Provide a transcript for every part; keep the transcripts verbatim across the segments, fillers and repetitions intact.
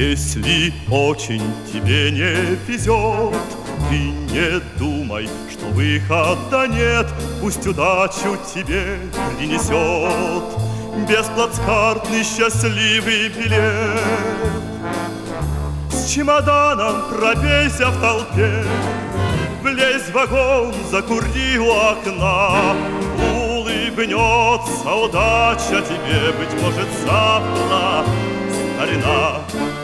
Если очень тебе не везет, ты не думай, что выхода нет. Пусть удачу тебе принесет бесплацкартный счастливый билет. С чемоданом пробейся в толпе, влезь в вагон, закури у окна. Улыбнется удача тебе, быть может, завтра, старина.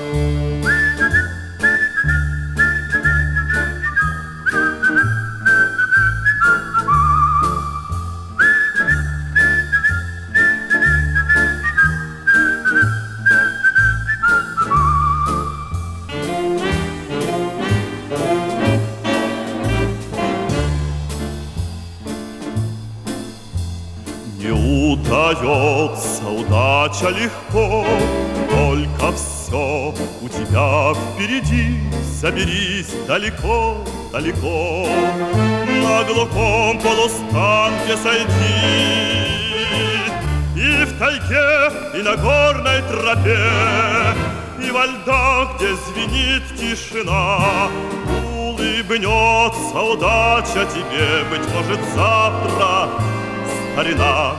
Не удается удача легко, только все у тебя впереди. Заберись далеко, далеко, на глухом полустанке сойди. И в тайге, и на горной тропе, и во льдах, где звенит тишина, улыбнется удача тебе, быть может, завтра, старина.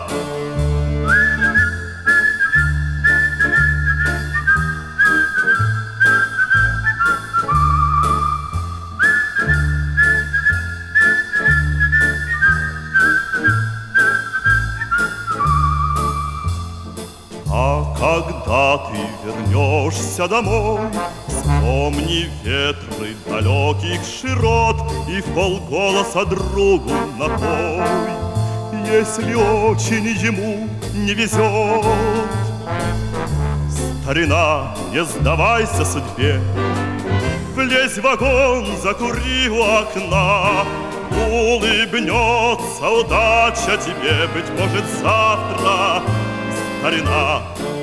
А когда ты вернешься домой, вспомни ветры далеких широт и вполголоса другу напой. Если очень ему не везет, старина, не сдавайся судьбе, влезь в вагон, закури у окна. Улыбнется удача тебе, быть может, завтра, старина.